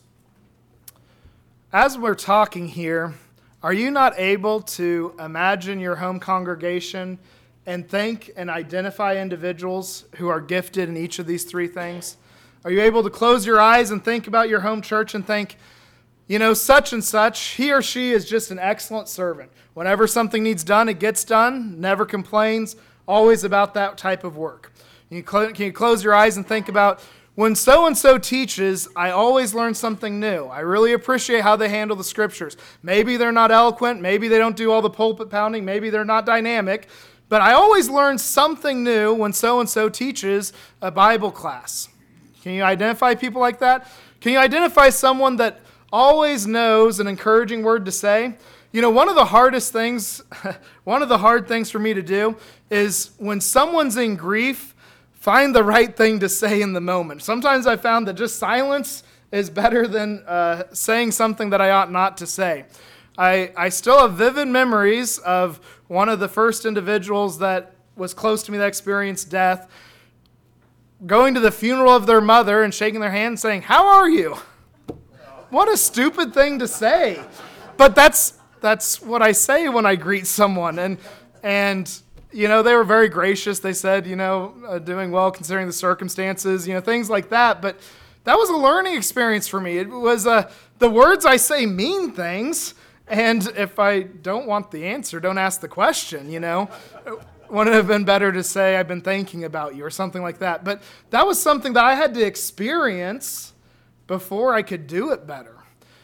As we're talking here, are you not able to imagine your home congregation and think and identify individuals who are gifted in each of these three things? Are you able to close your eyes and think about your home church and think, you know, such and such, he or she is just an excellent servant. Whenever something needs done, it gets done, never complains, always about that type of work. Can you, cl- can you close your eyes and think about, when so-and-so teaches, I always learn something new. I really appreciate how they handle the scriptures. Maybe they're not eloquent, maybe they don't do all the pulpit pounding, maybe they're not dynamic, but I always learn something new when so-and-so teaches a Bible class. Can you identify people like that? Can you identify someone that always knows an encouraging word to say? You know, one of the hardest things, one of the hard things for me to do is when someone's in grief, find the right thing to say in the moment. Sometimes I found that just silence is better than uh, saying something that I ought not to say. I, I still have vivid memories of one of the first individuals that was close to me that experienced death, going to the funeral of their mother and shaking their hand and saying, "How are you?" What a stupid thing to say. But that's that's what I say when I greet someone. And, and you know, they were very gracious. They said, you know, uh, doing well considering the circumstances, you know, things like that. But that was a learning experience for me. It was uh, the words I say mean things. And if I don't want the answer, don't ask the question, you know. Wouldn't it have been better to say, "I've been thinking about you," or something like that. But that was something that I had to experience before I could do it better.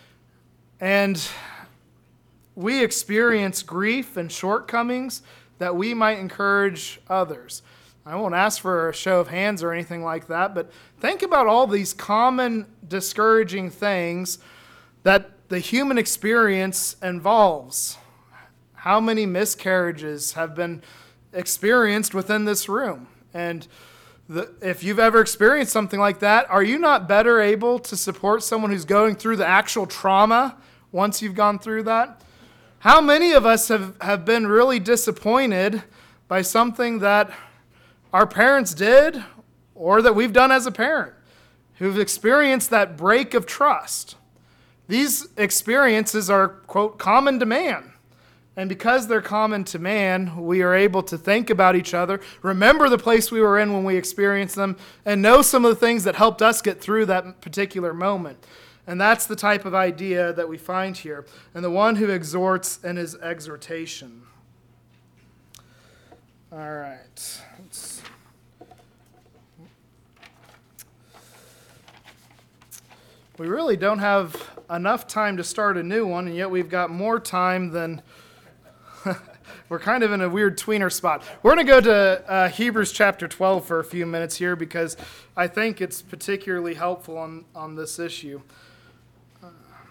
And we experience grief and shortcomings that we might encourage others. I won't ask for a show of hands or anything like that, but think about all these common discouraging things that the human experience involves. How many miscarriages have been experienced within this room? And the, if you've ever experienced something like that, are you not better able to support someone who's going through the actual trauma once you've gone through that? How many of us have, have been really disappointed by something that our parents did or that we've done as a parent, who've experienced that break of trust? These experiences are, quote, common to man. And because they're common to man, we are able to think about each other, remember the place we were in when we experienced them, and know some of the things that helped us get through that particular moment. And that's the type of idea that we find here. And the one who exhorts in his exhortation. All right. Let's... We really don't have enough time to start a new one, and yet we've got more time than... We're kind of in a weird tweener spot. We're going to go to uh, Hebrews chapter twelve for a few minutes here because I think it's particularly helpful on, on this issue. Uh,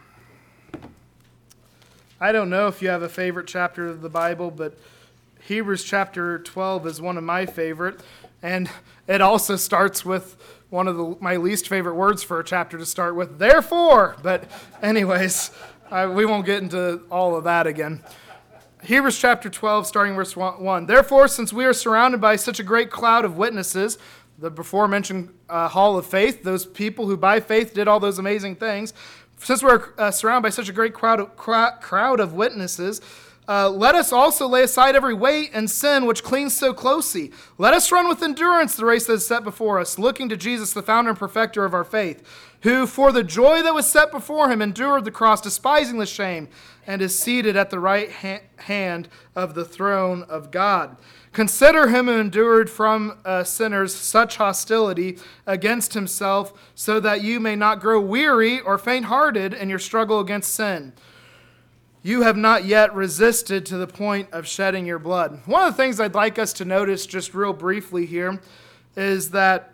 I don't know if you have a favorite chapter of the Bible, but Hebrews chapter twelve is one of my favorite, and it also starts with one of the, my least favorite words for a chapter to start with, therefore. But anyways, I, we won't get into all of that again. Hebrews chapter twelve, starting verse one. Therefore, since we are surrounded by such a great cloud of witnesses, the before-mentioned uh, hall of faith, those people who by faith did all those amazing things, since we're uh, surrounded by such a great crowd of, crowd of witnesses, uh, let us also lay aside every weight and sin which clings so closely. Let us run with endurance the race that is set before us, looking to Jesus, the founder and perfecter of our faith, who for the joy that was set before him endured the cross, despising the shame, and is seated at the right ha- hand of the throne of God. Consider him who endured from uh, sinners such hostility against himself, so that you may not grow weary or faint-hearted in your struggle against sin. You have not yet resisted to the point of shedding your blood. One of the things I'd like us to notice just real briefly here is that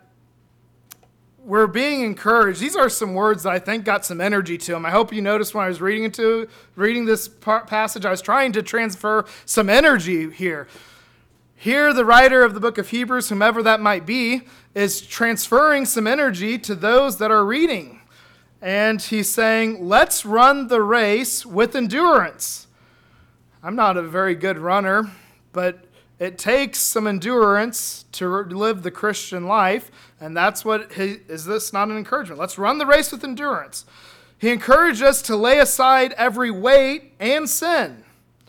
we're being encouraged. These are some words that I think got some energy to them. I hope you noticed when I was reading into reading this passage, I was trying to transfer some energy here. Here, the writer of the book of Hebrews, whomever that might be, is transferring some energy to those that are reading. And he's saying, let's run the race with endurance. I'm not a very good runner, but it takes some endurance to live the Christian life, and that's what he, is this not an encouragement? Let's run the race with endurance. He encouraged us to lay aside every weight and sin.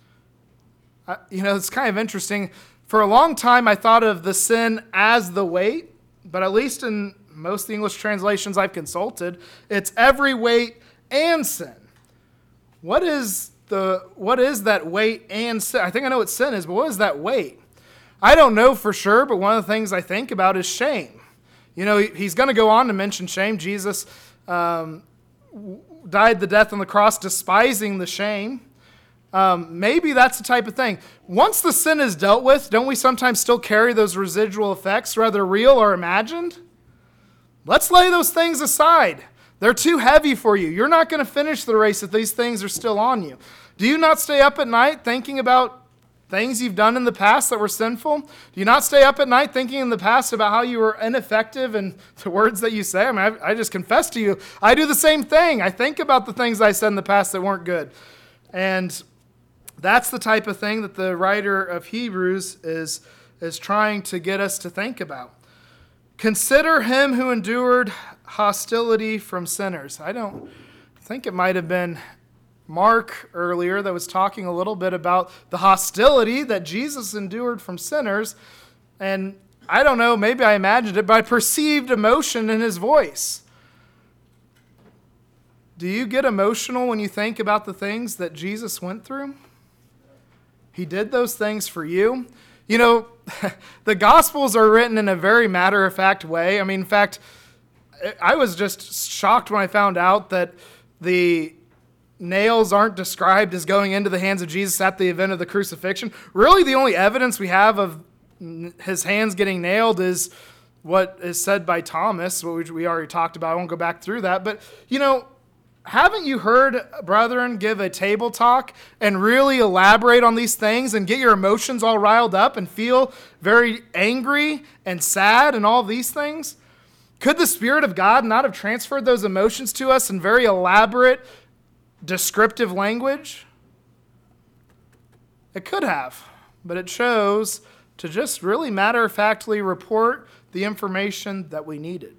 I, you know, it's kind of interesting. For a long time, I thought of the sin as the weight, but at least in most of the English translations I've consulted, it's every weight and sin. What is the what is that weight and sin? I think I know what sin is, but what is that weight? I don't know for sure, but one of the things I think about is shame. You know, he's going to go on to mention shame. Jesus um, died the death on the cross despising the shame. Um, maybe that's the type of thing. Once the sin is dealt with, don't we sometimes still carry those residual effects, whether real or imagined? Let's lay those things aside. They're too heavy for you. You're not going to finish the race if these things are still on you. Do you not stay up at night thinking about things you've done in the past that were sinful? Do you not stay up at night thinking in the past about how you were ineffective and the words that you say? I mean, I, I just confess to you, I do the same thing. I think about the things I said in the past that weren't good. And that's the type of thing that the writer of Hebrews is, is trying to get us to think about. Consider him who endured hostility from sinners. I don't think it might have been Mark earlier that was talking a little bit about the hostility that Jesus endured from sinners. And I don't know, maybe I imagined it, but I perceived emotion in his voice. Do you get emotional when you think about the things that Jesus went through? He did those things for you. You know, the Gospels are written in a very matter-of-fact way. I mean, in fact, I was just shocked when I found out that the nails aren't described as going into the hands of Jesus at the event of the crucifixion. Really, the only evidence we have of his hands getting nailed is what is said by Thomas, which we already talked about. I won't go back through that. But, you know, haven't you heard brethren give a table talk and really elaborate on these things and get your emotions all riled up and feel very angry and sad and all these things? Could the Spirit of God not have transferred those emotions to us in very elaborate, descriptive language? It could have, but it chose to just really matter-of-factly report the information that we needed.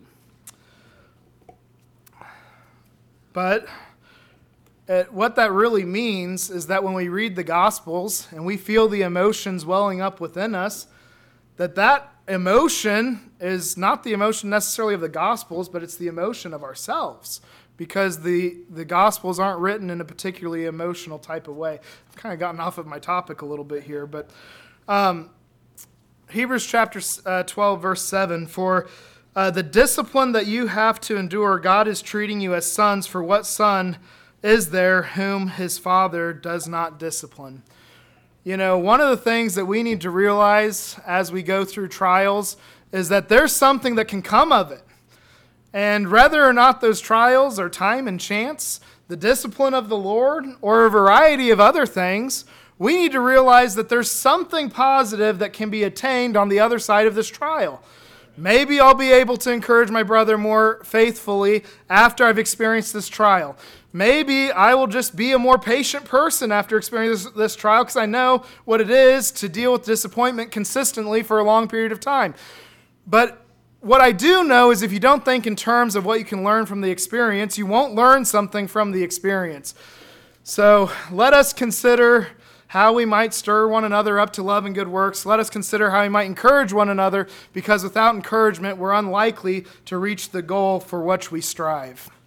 But it, what that really means is that when we read the Gospels and we feel the emotions welling up within us, that that emotion is not the emotion necessarily of the Gospels, but it's the emotion of ourselves, because the, the Gospels aren't written in a particularly emotional type of way. I've kind of gotten off of my topic a little bit here, but um, Hebrews chapter uh, twelve, verse seven, for uh, the discipline that you have to endure, God is treating you as sons, for what son is there whom his father does not discipline? You know, one of the things that we need to realize as we go through trials is that there's something that can come of it. And whether or not those trials are time and chance, the discipline of the Lord, or a variety of other things, we need to realize that there's something positive that can be attained on the other side of this trial. Maybe I'll be able to encourage my brother more faithfully after I've experienced this trial. Maybe I will just be a more patient person after experiencing this, this trial because I know what it is to deal with disappointment consistently for a long period of time. But what I do know is if you don't think in terms of what you can learn from the experience, you won't learn something from the experience. So let us consider how we might stir one another up to love and good works. Let us consider how we might encourage one another, because without encouragement, we're unlikely to reach the goal for which we strive.